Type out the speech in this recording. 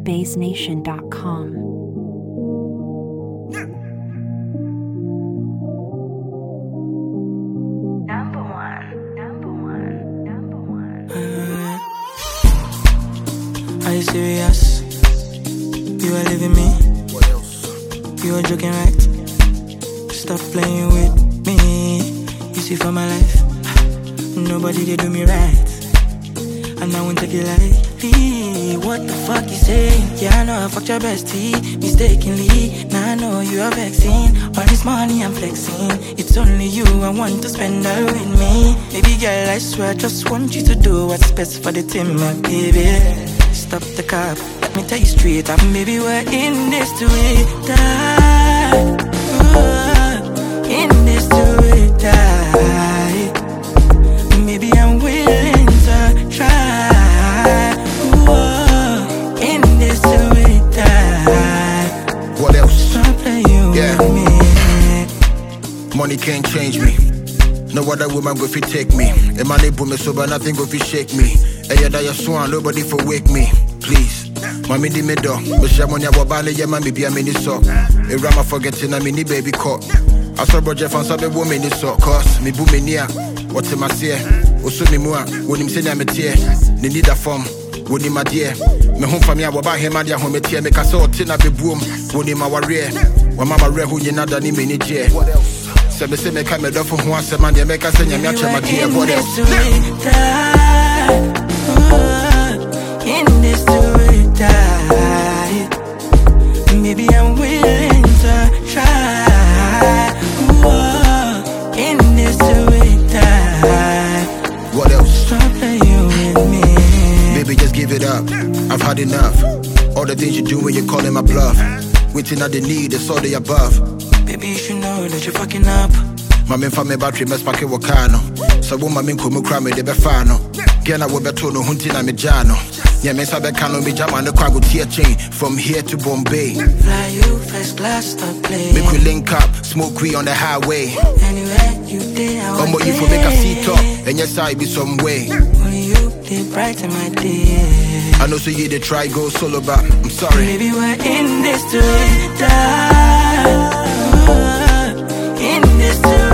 SureBaseNation.com. Number one. Are you serious? You are leaving me? What else? You are joking, right? Stop playing with me. You see, for my life, nobody they do me right, and I won't take it lightly. What the fuck you saying? Yeah, I know I fucked your bestie mistakenly. Now I know you are vexing. All this money I'm flexing, it's only you I want to spend all with me. Baby girl, I swear I just want you to do what's best for the team, my baby. Stop the cap, let me tell you straight up, baby, we're in this to it die. In this to it die. Maybe I'm willing to try. In this to it die. What else? Stop playing with me. Money can't change me. No other woman go fi take me. A man they put me sober, nothing go fi shake me. Hey, yeah, that swan, nobody for wake me. Please, mommy di me do. But she money wabane yeah man be a mini so. A rama forgetting a mini baby caught. I saw Roger from some woman in so. Cause me boom me near. What's in my seer? Also me more. When him say I'm a tear. They need a form. When him my dear. Me home for me I waba him and ya home tear. Make a sort tin a be boom. When him our rare. When mama rare who you not done him in it yeah. Say me come me do for who answer man. They make us say me a my dear. What else? In this to it die. Maybe I'm willing to try. In this to it die. What else? Stop playing with me. Baby, just give it up. I've had enough. All the things you do when you're calling my bluff. Waiting at the need, it's all the above. Baby, you should know that you're fucking up. My men for me battery mess pack it wakano. So woman min kumu crame de befano. Gena wo beto no hunti na me jano. Yeah, me sabe kano me jama no kwago tear chain from here to Bombay. Fly you first class, stop playing. Make we link up, smoke we on the highway. Anywhere you did, I But you for make a seat up, and yes I be some way. Only you did brighten my day. I know so you did try go solo, but I'm sorry. Maybe we're in this to die. In this to